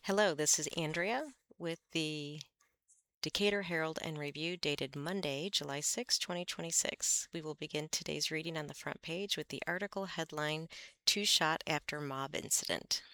Hello, this is Andrea with the Decatur Herald and Review dated Monday, July 6, 2026. We will begin today's reading on the front page with the article headline, Two Shot After Mob Incident.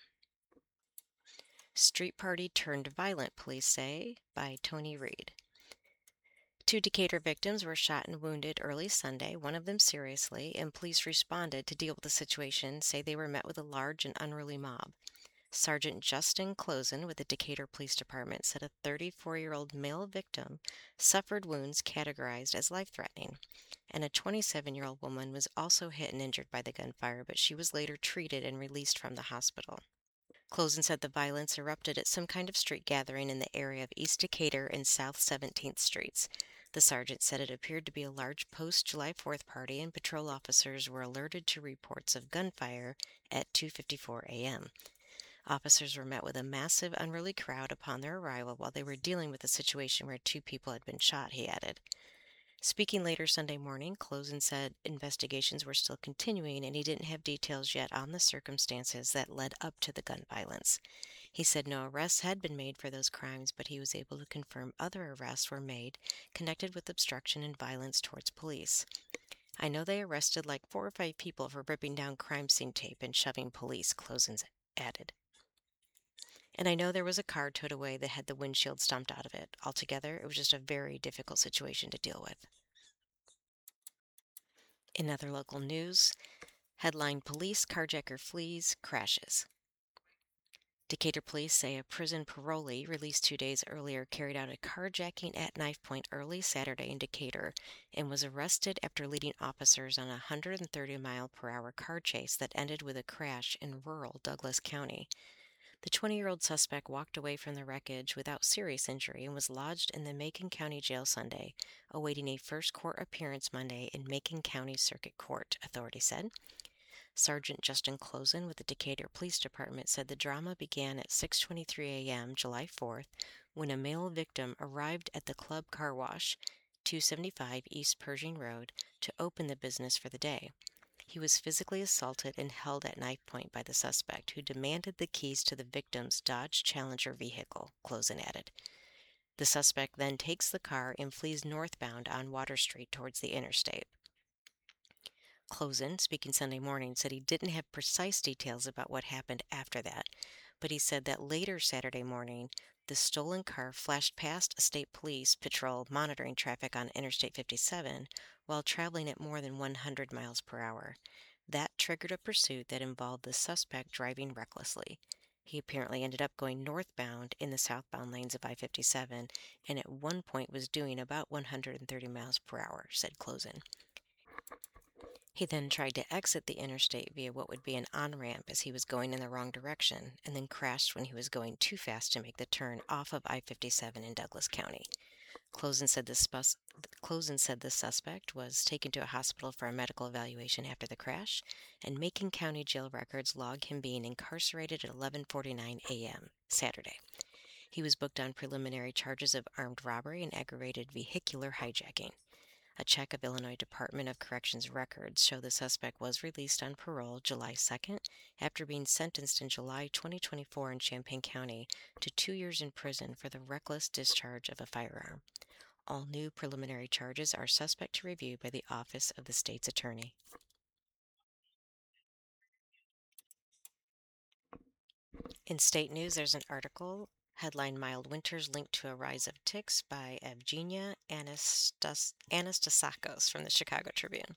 Street Party Turned Violent, Police Say, by Tony Reed. Two Decatur victims were shot and wounded early Sunday, one of them seriously, and police responded to deal with the situation, say they were met with a large and unruly mob. Sergeant Justin Closen with the Decatur Police Department said a 34-year-old male victim suffered wounds categorized as life-threatening, and a 27-year-old woman was also hit and injured by the gunfire, but she was later treated and released from the hospital. Closen said the violence erupted at some kind of street gathering in the area of East Decatur and South 17th Streets. The sergeant said it appeared to be a large post-July 4th party, and patrol officers were alerted to reports of gunfire at 2:54 a.m. Officers were met with a massive, unruly crowd upon their arrival while they were dealing with a situation where two people had been shot, he added. Speaking later Sunday morning, Closen said investigations were still continuing and he didn't have details yet on the circumstances that led up to the gun violence. He said no arrests had been made for those crimes, but he was able to confirm other arrests were made connected with obstruction and violence towards police. I know they arrested like 4 or 5 people for ripping down crime scene tape and shoving police, Closen added. And I know there was a car towed away that had the windshield stomped out of it. Altogether, it was just a very difficult situation to deal with. In other local news, headline Police Carjacker Flees Crashes. Decatur police say a prison parolee released 2 days earlier carried out a carjacking at knife point early Saturday in Decatur and was arrested after leading officers on a 130-mile-per-hour car chase that ended with a crash in rural Douglas County. The 20-year-old suspect walked away from the wreckage without serious injury and was lodged in the Macon County Jail Sunday, awaiting a first court appearance Monday in Macon County Circuit Court, authorities said. Sergeant Justin Closen with the Decatur Police Department said the drama began at 6:23 a.m. July 4th when a male victim arrived at the Club Car Wash, 275 East Pershing Road, to open the business for the day. He was physically assaulted and held at knife point by the suspect, who demanded the keys to the victim's Dodge Challenger vehicle, Closen added. The suspect then takes the car and flees northbound on Water Street towards the interstate. Closen, speaking Sunday morning, said he didn't have precise details about what happened after that, but he said that later Saturday morning, the stolen car flashed past a state police patrol monitoring traffic on Interstate 57 while traveling at more than 100 miles per hour. That triggered a pursuit that involved the suspect driving recklessly. He apparently ended up going northbound in the southbound lanes of I-57 and at one point was doing about 130 miles per hour, said Closen. He then tried to exit the interstate via what would be an on-ramp as he was going in the wrong direction, and then crashed when he was going too fast to make the turn off of I-57 in Douglas County. Closen said the suspect was taken to a hospital for a medical evaluation after the crash, and Macon County jail records log him being incarcerated at 11:49 a.m. Saturday. He was booked on preliminary charges of armed robbery and aggravated vehicular hijacking. A check of Illinois Department of Corrections records show the suspect was released on parole July 2nd after being sentenced in July 2024 in Champaign County to 2 years in prison for the reckless discharge of a firearm. All new preliminary charges are suspect to review by the Office of the State's Attorney. In state news, there's an article, headline Mild Winters Linked to a Rise of Ticks by Evgenia Anastasakos from the Chicago Tribune.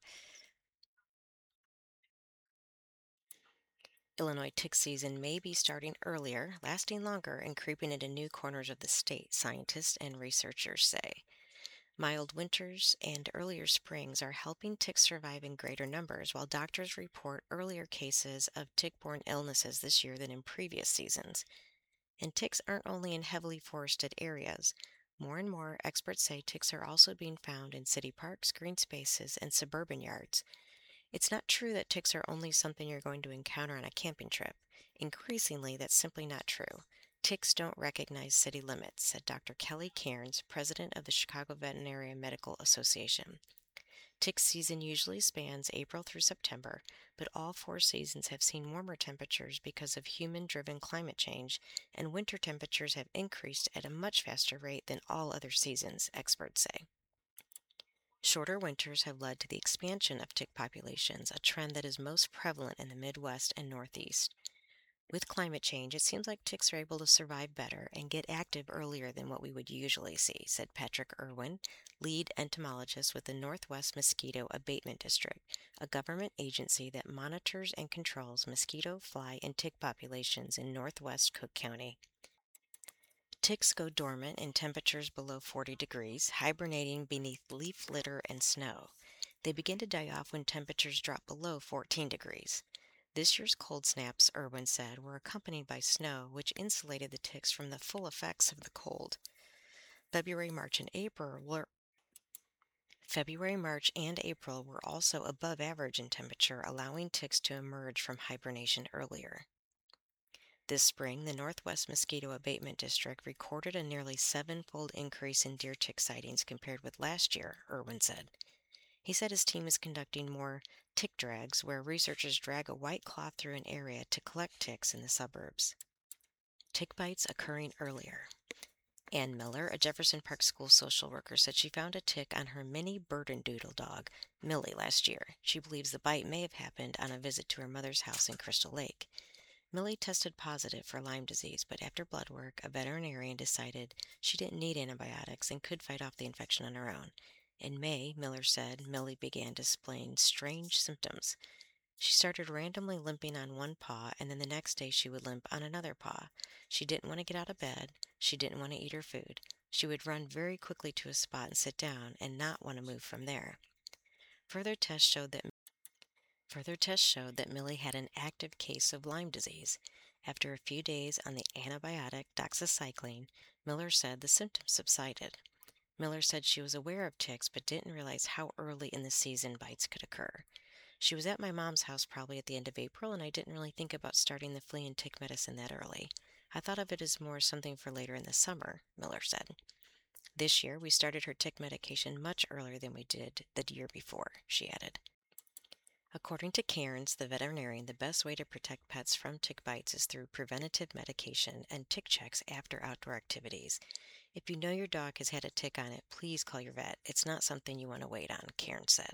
Illinois tick season may be starting earlier, lasting longer, and creeping into new corners of the state, scientists and researchers say. Mild winters and earlier springs are helping ticks survive in greater numbers, while doctors report earlier cases of tick-borne illnesses this year than in previous seasons. And ticks aren't only in heavily forested areas. More and more, experts say ticks are also being found in city parks, green spaces, and suburban yards. It's not true that ticks are only something you're going to encounter on a camping trip. Increasingly, that's simply not true. Ticks don't recognize city limits, said Dr. Kelly Cairns, president of the Chicago Veterinary Medical Association. Tick season usually spans April through September, but all 4 seasons have seen warmer temperatures because of human-driven climate change, and winter temperatures have increased at a much faster rate than all other seasons, experts say. Shorter winters have led to the expansion of tick populations, a trend that is most prevalent in the Midwest and Northeast. With climate change, it seems like ticks are able to survive better and get active earlier than what we would usually see, said Patrick Irwin, lead entomologist with the Northwest Mosquito Abatement District, a government agency that monitors and controls mosquito, fly, and tick populations in northwest Cook County. Ticks go dormant in temperatures below 40 degrees, hibernating beneath leaf litter and snow. They begin to die off when temperatures drop below 14 degrees. This year's cold snaps, Irwin said, were accompanied by snow, which insulated the ticks from the full effects of the cold. February, March, and April were also above average in temperature, allowing ticks to emerge from hibernation earlier. This spring, the Northwest Mosquito Abatement District recorded a nearly seven-fold increase in deer tick sightings compared with last year, Irwin said. He said his team is conducting more tick drags, where researchers drag a white cloth through an area to collect ticks in the suburbs. Tick bites occurring earlier. Ann Miller, a Jefferson Park School social worker, said she found a tick on her mini Berdendoodle dog, Millie, last year. She believes the bite may have happened on a visit to her mother's house in Crystal Lake. Millie tested positive for Lyme disease, but after blood work, a veterinarian decided she didn't need antibiotics and could fight off the infection on her own. In May, Miller said, Millie began displaying strange symptoms. She started randomly limping on one paw, and then the next day she would limp on another paw. She didn't want to get out of bed. She didn't want to eat her food. She would run very quickly to a spot and sit down and not want to move from there. Further tests showed that Millie had an active case of Lyme disease. After a few days on the antibiotic doxycycline, Miller said the symptoms subsided. Miller said she was aware of ticks but didn't realize how early in the season bites could occur. She was at my mom's house probably at the end of April, and I didn't really think about starting the flea and tick medicine that early. I thought of it as more something for later in the summer, Miller said. This year, we started her tick medication much earlier than we did the year before, she added. According to Cairns, the veterinarian, the best way to protect pets from tick bites is through preventative medication and tick checks after outdoor activities. If you know your dog has had a tick on it, please call your vet. It's not something you want to wait on, Cairns said.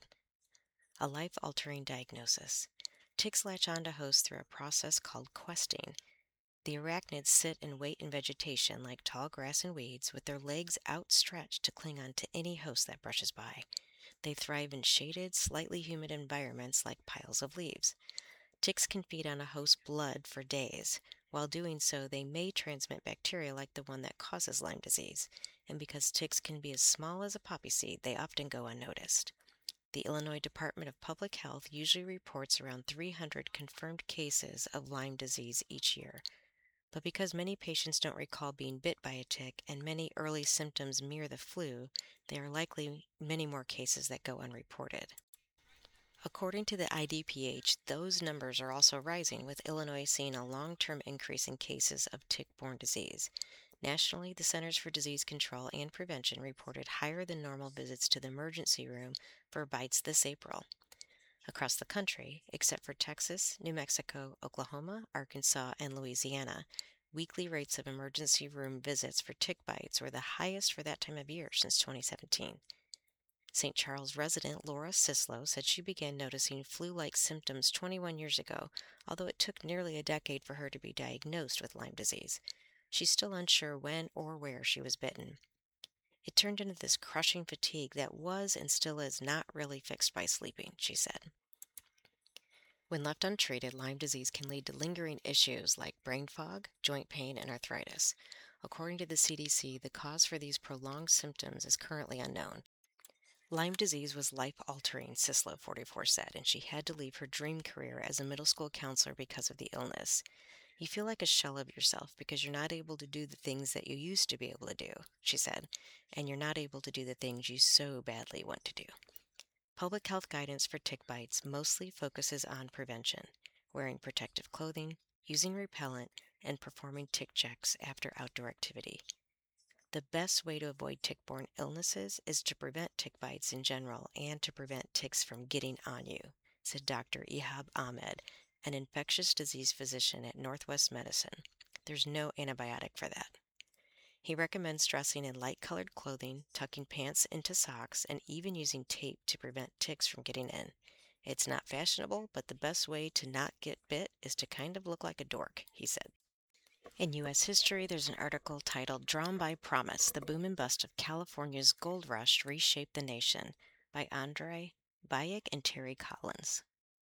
A life-altering diagnosis. Ticks latch onto hosts through a process called questing. The arachnids sit and wait in vegetation like tall grass and weeds with their legs outstretched to cling on to any host that brushes by. They thrive in shaded, slightly humid environments like piles of leaves. Ticks can feed on a host's blood for days. While doing so, they may transmit bacteria like the one that causes Lyme disease. And because ticks can be as small as a poppy seed, they often go unnoticed. The Illinois Department of Public Health usually reports around 300 confirmed cases of Lyme disease each year. But because many patients don't recall being bit by a tick and many early symptoms mirror the flu, there are likely many more cases that go unreported. According to the IDPH, those numbers are also rising, with Illinois seeing a long-term increase in cases of tick-borne disease. Nationally, the Centers for Disease Control and Prevention reported higher than normal visits to the emergency room for bites this April. Across the country, except for Texas, New Mexico, Oklahoma, Arkansas, and Louisiana, weekly rates of emergency room visits for tick bites were the highest for that time of year since 2017. St. Charles resident Laura Sislow said she began noticing flu-like symptoms 21 years ago, although it took nearly a decade for her to be diagnosed with Lyme disease. She's still unsure when or where she was bitten. It turned into this crushing fatigue that was and still is not really fixed by sleeping, she said. When left untreated, Lyme disease can lead to lingering issues like brain fog, joint pain, and arthritis. According to the CDC, the cause for these prolonged symptoms is currently unknown. Lyme disease was life-altering, Sislow, 44, said, and she had to leave her dream career as a middle school counselor because of the illness. You feel like a shell of yourself because you're not able to do the things that you used to be able to do, she said, and you're not able to do the things you so badly want to do. Public health guidance for tick bites mostly focuses on prevention, wearing protective clothing, using repellent, and performing tick checks after outdoor activity. The best way to avoid tick-borne illnesses is to prevent tick bites in general and to prevent ticks from getting on you, said Dr. Ihab Ahmed, an infectious disease physician at Northwest Medicine. There's no antibiotic for that. He recommends dressing in light-colored clothing, tucking pants into socks, and even using tape to prevent ticks from getting in. It's not fashionable, but the best way to not get bit is to kind of look like a dork, he said. In U.S. history, there's an article titled Drawn by Promise, The Boom and Bust of California's Gold Rush Reshaped the Nation by Andre Bayek and Terry Collins.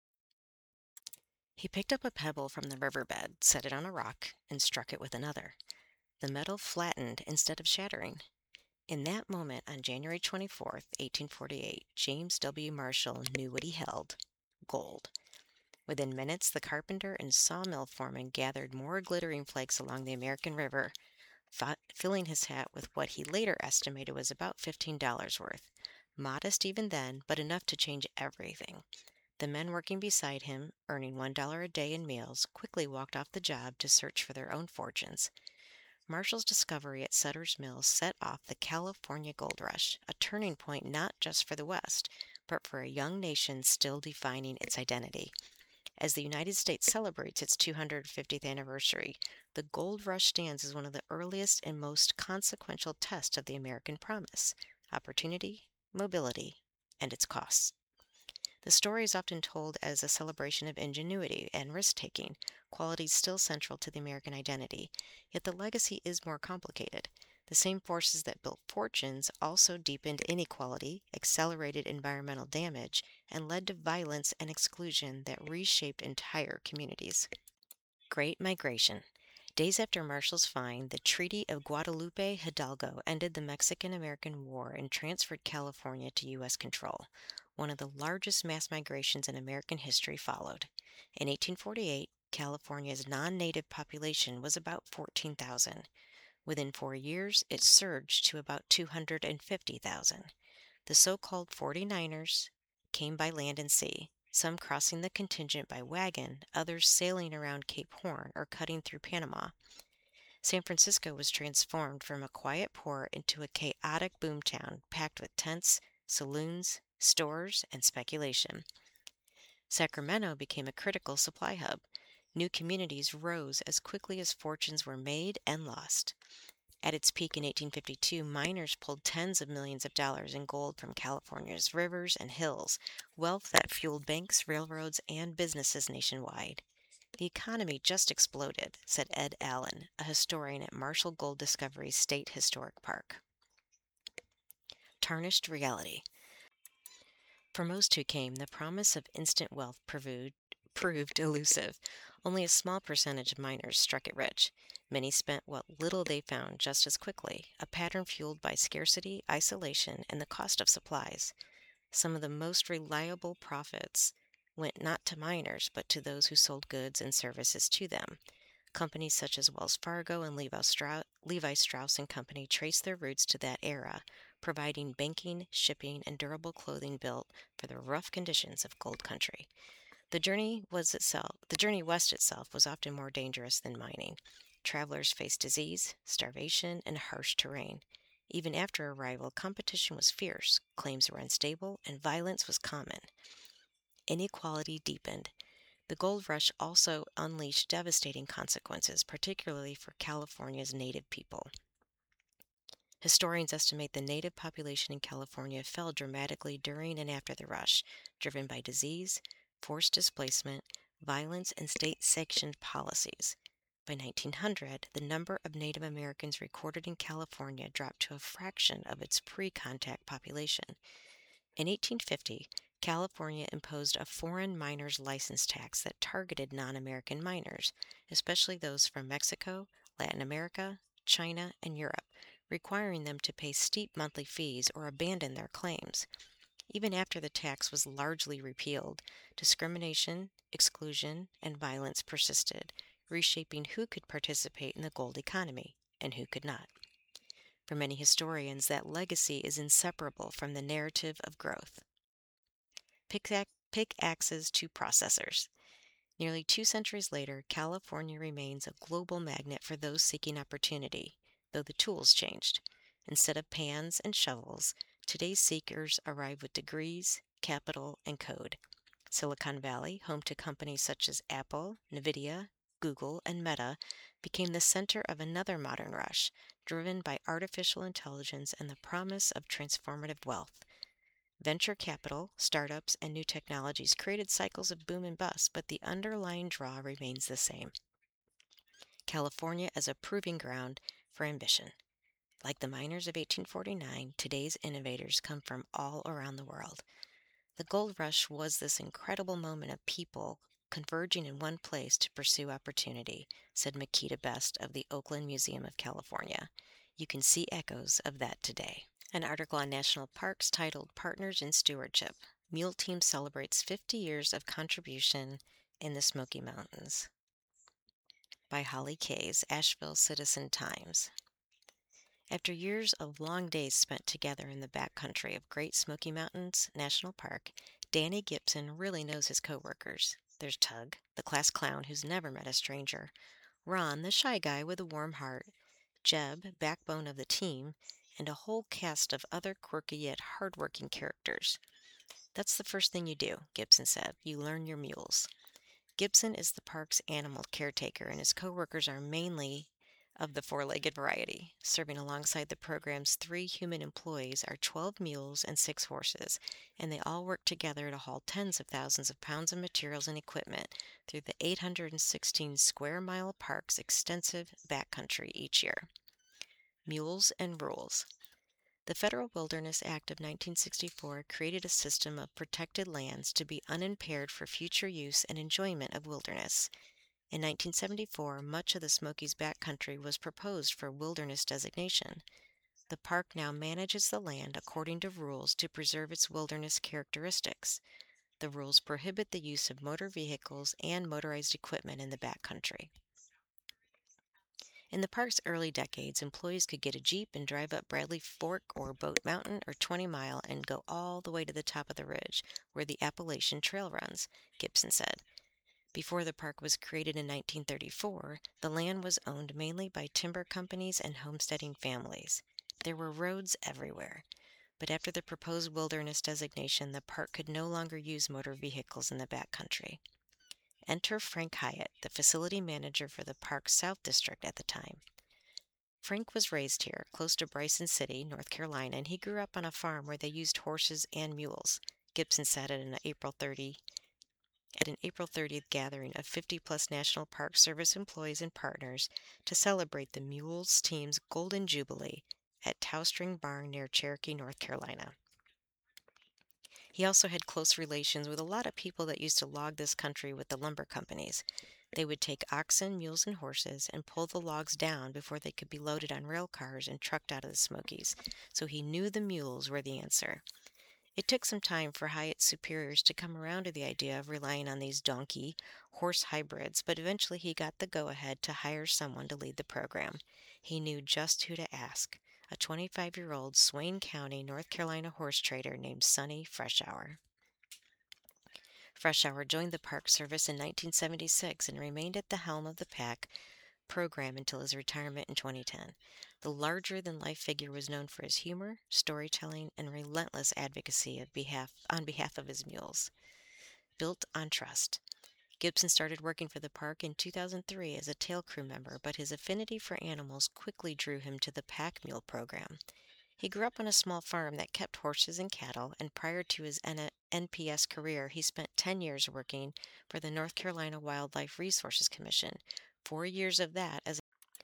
He picked up a pebble from the riverbed, set it on a rock, and struck it with another. The metal flattened instead of shattering. In that moment, on January 24th, 1848, James W. Marshall knew what he held: gold. Within minutes, the carpenter and sawmill foreman gathered more glittering flakes along the American River, filling his hat with what he later estimated was about $15 worth. Modest even then, but enough to change everything. The men working beside him, earning $1 a day in meals, quickly walked off the job to search for their own fortunes. Marshall's discovery at Sutter's Mill set off the California Gold Rush, a turning point not just for the West, but for a young nation still defining its identity. As the United States celebrates its 250th anniversary, the Gold Rush stands as one of the earliest and most consequential tests of the American promise: opportunity, mobility, and its costs. The story is often told as a celebration of ingenuity and risk-taking, qualities still central to the American identity, yet the legacy is more complicated. The same forces that built fortunes also deepened inequality, accelerated environmental damage, and led to violence and exclusion that reshaped entire communities. Great Migration. Days after Marshall's find, the Treaty of Guadalupe Hidalgo ended the Mexican-American War and transferred California to U.S. control. One of the largest mass migrations in American history followed. In 1848, California's non-native population was about 14,000. Within 4 years, it surged to about 250,000. The so-called 49ers came by land and sea, some crossing the contingent by wagon, others sailing around Cape Horn or cutting through Panama. San Francisco was transformed from a quiet port into a chaotic boomtown packed with tents, saloons, stores, and speculation. Sacramento became a critical supply hub. New communities rose as quickly as fortunes were made and lost. At its peak in 1852, miners pulled tens of millions of dollars in gold from California's rivers and hills, wealth that fueled banks, railroads, and businesses nationwide. The economy just exploded, said Ed Allen, a historian at Marshall Gold Discovery State Historic Park. Tarnished reality. For most who came, the promise of instant wealth proved elusive. Only a small percentage of miners struck it rich. Many spent what little they found just as quickly, a pattern fueled by scarcity, isolation, and the cost of supplies. Some of the most reliable profits went not to miners, but to those who sold goods and services to them. Companies such as Wells Fargo and Levi Strauss and Company trace their roots to that era, providing banking, shipping, and durable clothing built for the rough conditions of gold country. The journey west itself was often more dangerous than mining. Travelers faced disease, starvation, and harsh terrain. Even after arrival, competition was fierce, claims were unstable, and violence was common. Inequality deepened. The gold rush also unleashed devastating consequences, particularly for California's native people. Historians estimate the native population in California fell dramatically during and after the rush, driven by disease, forced displacement, violence, and state-sanctioned policies. By 1900, the number of Native Americans recorded in California dropped to a fraction of its pre-contact population. In 1850, California imposed a foreign miners' license tax that targeted non-American miners, especially those from Mexico, Latin America, China, and Europe, requiring them to pay steep monthly fees or abandon their claims. Even after the tax was largely repealed, discrimination, exclusion, and violence persisted, reshaping who could participate in the gold economy and who could not. For many historians, that legacy is inseparable from the narrative of growth. Pickaxes to processors. Nearly 2 centuries later, California remains a global magnet for those seeking opportunity. though the tools changed. Instead of pans and shovels, today's seekers arrive with degrees, capital, and code. Silicon Valley, home to companies such as Apple, Nvidia, Google, and Meta, became the center of another modern rush, driven by artificial intelligence and the promise of transformative wealth. Venture capital, startups, and new technologies created cycles of boom and bust, but the underlying draw remains the same: California as a proving ground for ambition. Like the miners of 1849, today's innovators come from all around the world. The gold rush was this incredible moment of people converging in one place to pursue opportunity, said Makita Best of the Oakland Museum of California. You can see echoes of that today. An article on national parks titled Partners in Stewardship: Mule Team Celebrates 50 Years of Contribution in the Smoky Mountains, by Holly Kays, Asheville Citizen-Times. After years of long days spent together in the backcountry of Great Smoky Mountains National Park, Danny Gibson really knows his coworkers. There's Tug, the class clown who's never met a stranger; Ron, the shy guy with a warm heart; Jeb, backbone of the team; and a whole cast of other quirky yet hardworking characters. "That's the first thing you do," Gibson said. "You learn your mules." Gibson is the park's animal caretaker, and his coworkers are mainly of the four-legged variety. Serving alongside the program's 3 human employees are 12 mules and 6 horses, and they all work together to haul tens of thousands of pounds of materials and equipment through the 816 square mile park's extensive backcountry each year. Mules and rules. The Federal Wilderness Act of 1964 created a system of protected lands to be unimpaired for future use and enjoyment of wilderness. In 1974, much of the Smokies backcountry was proposed for wilderness designation. The park now manages the land according to rules to preserve its wilderness characteristics. The rules prohibit the use of motor vehicles and motorized equipment in the backcountry. In the park's early decades, employees could get a Jeep and drive up Bradley Fork or Boat Mountain or 20 Mile and go all the way to the top of the ridge where the Appalachian Trail runs, Gibson said. Before the park was created in 1934, the land was owned mainly by timber companies and homesteading families. There were roads everywhere. But after the proposed wilderness designation, the park could no longer use motor vehicles in the backcountry. Enter Frank Hyatt, the facility manager for the park's South District at the time. Frank was raised here, close to Bryson City, North Carolina, and he grew up on a farm where they used horses and mules, Gibson said at an April 30th gathering of 50-plus National Park Service employees and partners to celebrate the Mules team's Golden Jubilee at Towstring Barn near Cherokee, North Carolina. He also had close relations with a lot of people that used to log this country with the lumber companies. They would take oxen, mules, and horses and pull the logs down before they could be loaded on rail cars and trucked out of the Smokies, so he knew the mules were the answer. It took some time for Hyatt's superiors to come around to the idea of relying on these donkey-horse hybrids, but eventually he got the go-ahead to hire someone to lead the program. He knew just who to ask: a 25-year-old Swain County, North Carolina horse trader named Sonny Freshour. Freshour joined the Park Service in 1976 and remained at the helm of the pack program until his retirement in 2010. The larger-than-life figure was known for his humor, storytelling, and relentless advocacy on behalf of his mules. Built on trust. Gibson started working for the park in 2003 as a tail crew member, but his affinity for animals quickly drew him to the pack mule program. He grew up on a small farm that kept horses and cattle, and prior to his NPS career, he spent 10 years working for the North Carolina Wildlife Resources Commission, 4 years of that as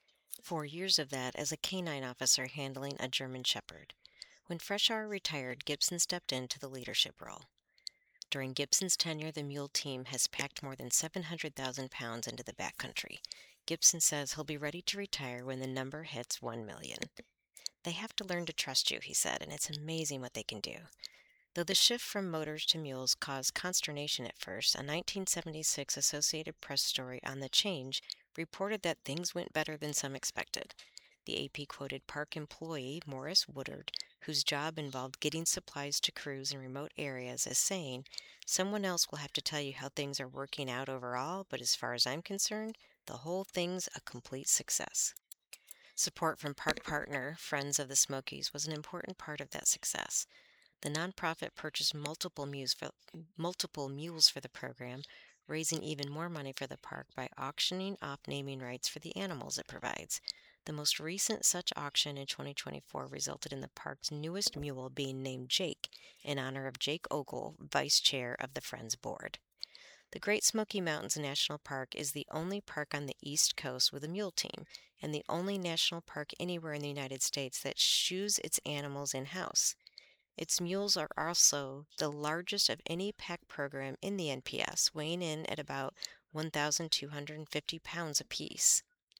a canine officer handling a German Shepherd. When Freshour retired, Gibson stepped into the leadership role. During Gibson's tenure, the mule team has packed more than 700,000 pounds into the backcountry. Gibson says he'll be ready to retire when the number hits 1 million. "They have to learn to trust you," he said, "and it's amazing what they can do." Though the shift from motors to mules caused consternation at first, a 1976 Associated Press story on the change reported that things went better than some expected. The AP quoted park employee Morris Woodard, whose job involved getting supplies to crews in remote areas, as saying, "Someone else will have to tell you how things are working out overall, but as far as I'm concerned, the whole thing's a complete success." Support from park partner Friends of the Smokies was an important part of that success. The nonprofit purchased multiple mules for the program, raising even more money for the park by auctioning off naming rights for the animals it provides. The most recent such auction in 2024 resulted in the park's newest mule being named Jake in honor of Jake Ogle, vice chair of the Friends board. The Great Smoky Mountains National Park is the only park on the East Coast with a mule team, and the only national park anywhere in the United States that shoes its animals in house. Its mules are also the largest of any pack program in the NPS, weighing in at about 1,250 pounds apiece.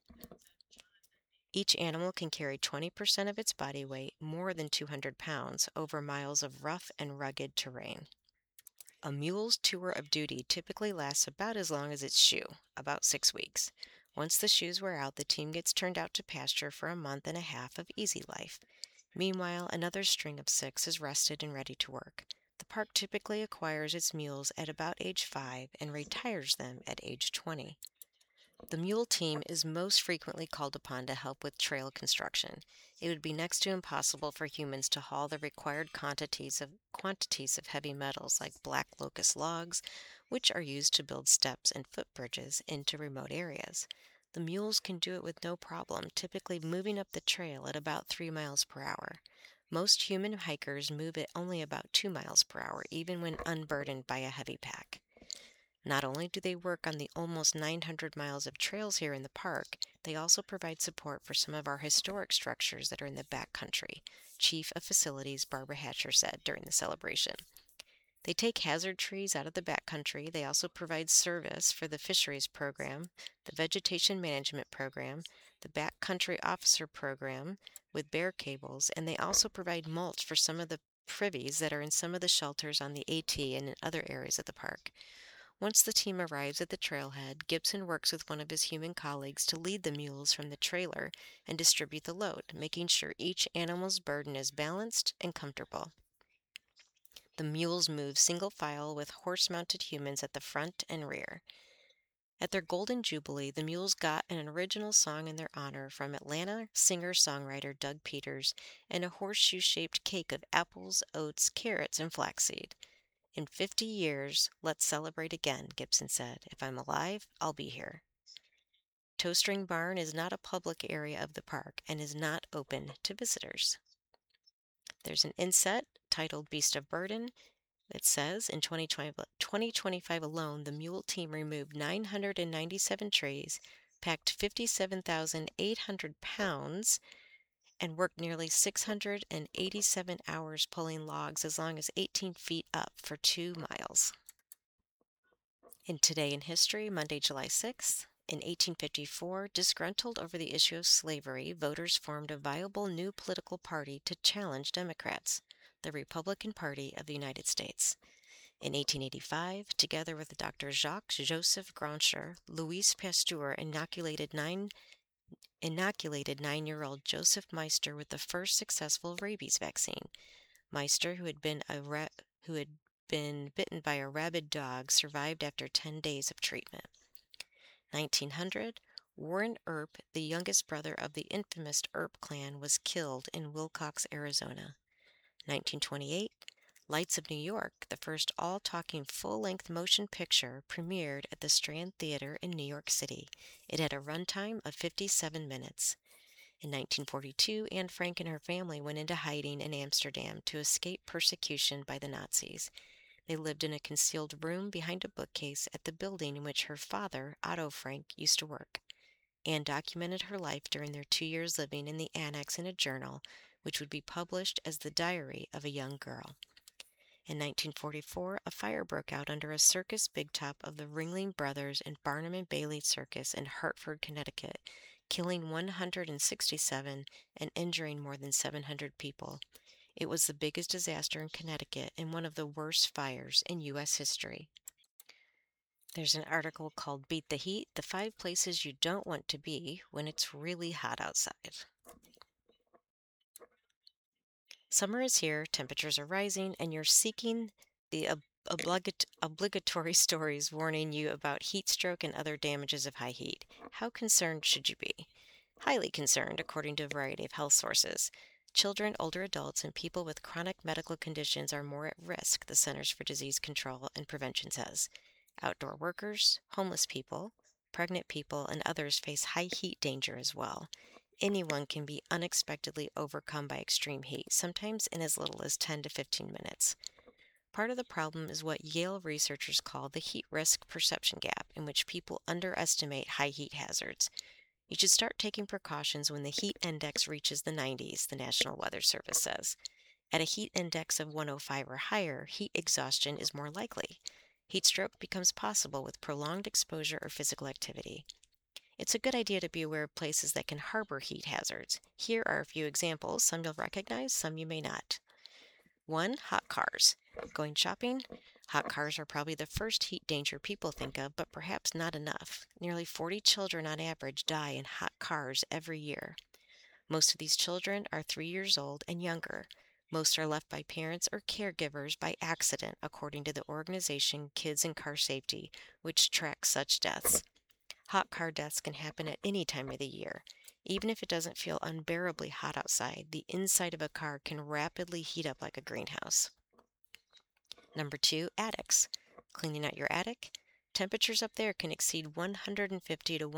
Each animal can carry 20% of its body weight, more than 200 pounds, over miles of rough and rugged terrain. A mule's tour of duty typically lasts about as long as its shoe, about 6 weeks. Once the shoes wear out, the team gets turned out to pasture for a month and a half of easy life. Meanwhile, another string of 6 is rested and ready to work. The park typically acquires its mules at about age 5 and retires them at age 20. The mule team is most frequently called upon to help with trail construction. It would be next to impossible for humans to haul the required quantities of heavy metals like black locust logs, which are used to build steps and footbridges into remote areas. The mules can do it with no problem, typically moving up the trail at about 3 miles per hour. Most human hikers move at only about 2 miles per hour, even when unburdened by a heavy pack. Not only do they work on the almost 900 miles of trails here in the park, they also provide support for some of our historic structures that are in the back country, Chief of Facilities Barbara Hatcher said during the celebration. They take hazard trees out of the back country. They also provide service for the fisheries program, the vegetation management program, the back country officer program with bear cables, and they also provide mulch for some of the privies that are in some of the shelters on the AT and in other areas of the park. Once the team arrives at the trailhead, Gibson works with one of his human colleagues to lead the mules from the trailer and distribute the load, making sure each animal's burden is balanced and comfortable. The mules move single file with horse-mounted humans at the front and rear. At their Golden Jubilee, the mules got an original song in their honor from Atlanta singer-songwriter Doug Peters and a horseshoe-shaped cake of apples, oats, carrots, and flaxseed. In 50 years, let's celebrate again, Gibson said. If I'm alive, I'll be here. Toestring Barn is not a public area of the park and is not open to visitors. There's an inset titled Beast of Burden that says in 2025 alone, the mule team removed 997 trees, packed 57,800 pounds, and worked nearly 687 hours pulling logs as long as 18 feet up for 2 miles. In Today in History, Monday, July 6th, in 1854, disgruntled over the issue of slavery, voters formed a viable new political party to challenge Democrats, the Republican Party of the United States. In 1885, together with Dr. Jacques Joseph Grancher, Louis Pasteur inoculated 9-year-old Joseph Meister with the first successful rabies vaccine. Meister, who had been bitten by a rabid dog, survived after 10 days of treatment. 1900, Warren Earp, the youngest brother of the infamous Earp clan, was killed in Willcox, Arizona. 1928, Lights of New York, the first all-talking full-length motion picture, premiered at the Strand Theater in New York City. It had a runtime of 57 minutes. In 1942, Anne Frank and her family went into hiding in Amsterdam to escape persecution by the Nazis. They lived in a concealed room behind a bookcase at the building in which her father, Otto Frank, used to work. Anne documented her life during their 2 years living in the annex in a journal, which would be published as The Diary of a Young Girl. In 1944, a fire broke out under a circus big top of the Ringling Brothers and Barnum and Bailey Circus in Hartford, Connecticut, killing 167 and injuring more than 700 people. It was the biggest disaster in Connecticut and one of the worst fires in U.S. history. There's an article called Beat the Heat, the 5 places you don't want to be when it's really hot outside. Summer is here, temperatures are rising, and you're seeking the obligatory stories warning you about heat stroke and other damages of high heat. How concerned should you be? highly concerned, according to a variety of health sources. Children, older adults, and people with chronic medical conditions are more at risk, the Centers for Disease Control and Prevention says. Outdoor workers, homeless people, pregnant people, and others face high heat danger as well. Anyone can be unexpectedly overcome by extreme heat, sometimes in as little as 10 to 15 minutes. Part of the problem is what Yale researchers call the heat risk perception gap, in which people underestimate high heat hazards. You should start taking precautions when the heat index reaches the 90s, the National Weather Service says. At a heat index of 105 or higher, heat exhaustion is more likely. Heat stroke becomes possible with prolonged exposure or physical activity. It's a good idea to be aware of places that can harbor heat hazards. Here are a few examples, some you'll recognize, some you may not. 1. Hot cars. Going shopping? Hot cars are probably the first heat danger people think of, but perhaps not enough. Nearly 40 children on average die in hot cars every year. Most of these children are 3 years old and younger. Most are left by parents or caregivers by accident, according to the organization Kids and Car Safety, which tracks such deaths. Hot car deaths can happen at any time of the year. Even if it doesn't feel unbearably hot outside, the inside of a car can rapidly heat up like a greenhouse. Number 2, attics. Cleaning out your attic? Temperatures up there can exceed 150 to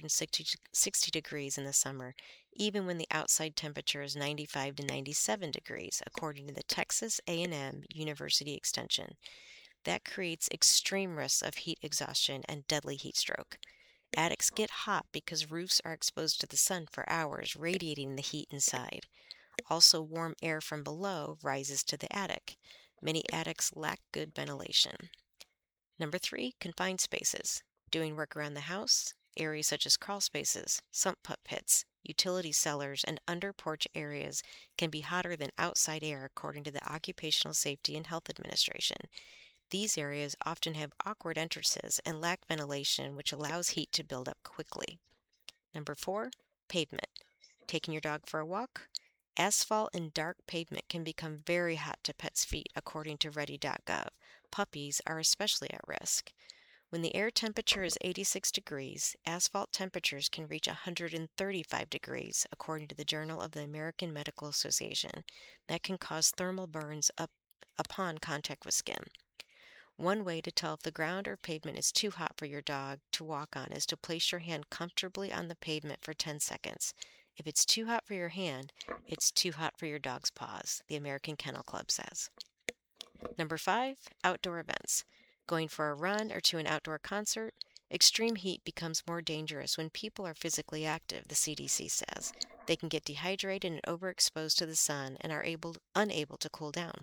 160 degrees in the summer, even when the outside temperature is 95 to 97 degrees, according to the Texas A&M University Extension. That creates extreme risks of heat exhaustion and deadly heat stroke. Attics get hot because roofs are exposed to the sun for hours, radiating the heat inside. Also, warm air from below rises to the attic. Many attics lack good ventilation. Number 3, confined spaces. Doing work around the house, areas such as crawl spaces, sump pits, utility cellars, and under porch areas can be hotter than outside air, according to the Occupational Safety and Health Administration. These areas often have awkward entrances and lack ventilation, which allows heat to build up quickly. Number 4, pavement. Taking your dog for a walk? Asphalt and dark pavement can become very hot to pets' feet, according to ready.gov. Puppies are especially at risk. When the air temperature is 86 degrees, asphalt temperatures can reach 135 degrees, according to the Journal of the American Medical Association. That can cause thermal burns upon contact with skin. One way to tell if the ground or pavement is too hot for your dog to walk on is to place your hand comfortably on the pavement for 10 seconds. If it's too hot for your hand, it's too hot for your dog's paws, the American Kennel Club says. Number 5, outdoor events. Going for a run or to an outdoor concert? Extreme heat becomes more dangerous when people are physically active, the CDC says. They can get dehydrated and overexposed to the sun and are unable to cool down.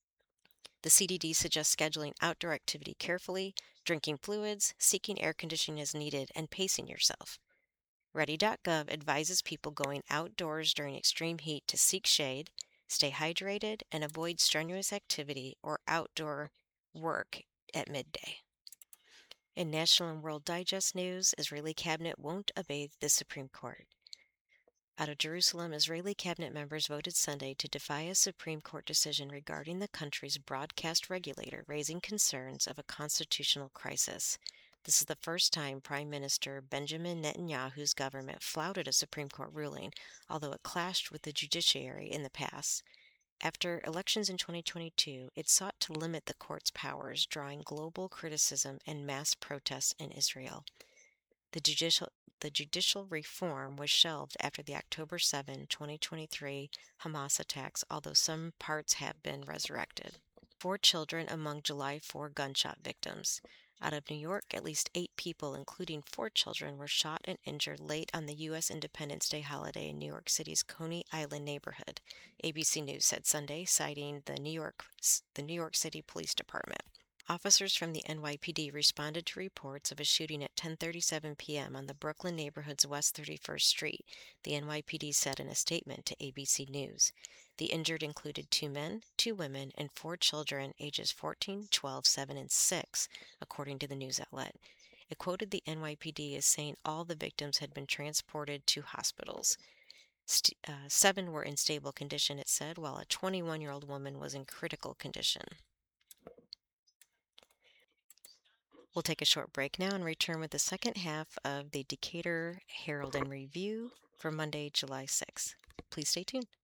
The CDD suggests scheduling outdoor activity carefully, drinking fluids, seeking air conditioning as needed, and pacing yourself. Ready.gov advises people going outdoors during extreme heat to seek shade, stay hydrated, and avoid strenuous activity or outdoor work at midday. In National and World Digest news, Israeli cabinet won't obey the Supreme Court. Out of Jerusalem, Israeli cabinet members voted Sunday to defy a Supreme Court decision regarding the country's broadcast regulator, raising concerns of a constitutional crisis. This is the first time Prime Minister Benjamin Netanyahu's government flouted a Supreme Court ruling, although it clashed with the judiciary in the past. After elections in 2022, it sought to limit the court's powers, drawing global criticism and mass protests in Israel. The judicial reform was shelved after the October 7, 2023 Hamas attacks, although some parts have been resurrected. 4 children among July 4 gunshot victims. Out of New York, at least 8 people, including 4 children, were shot and injured late on the U.S. Independence Day holiday in New York City's Coney Island neighborhood, ABC News said Sunday, citing the New York City Police Department. Officers from the NYPD responded to reports of a shooting at 10:37 p.m. on the Brooklyn neighborhood's West 31st Street, the NYPD said in a statement to ABC News. The injured included 2 men, 2 women, and 4 children ages 14, 12, 7, and 6, according to the news outlet. It quoted the NYPD as saying all the victims had been transported to hospitals. 7 were in stable condition, it said, while a 21-year-old woman was in critical condition. We'll take a short break now and return with the second half of the Decatur Herald and Review for Monday, July 6th. Please stay tuned.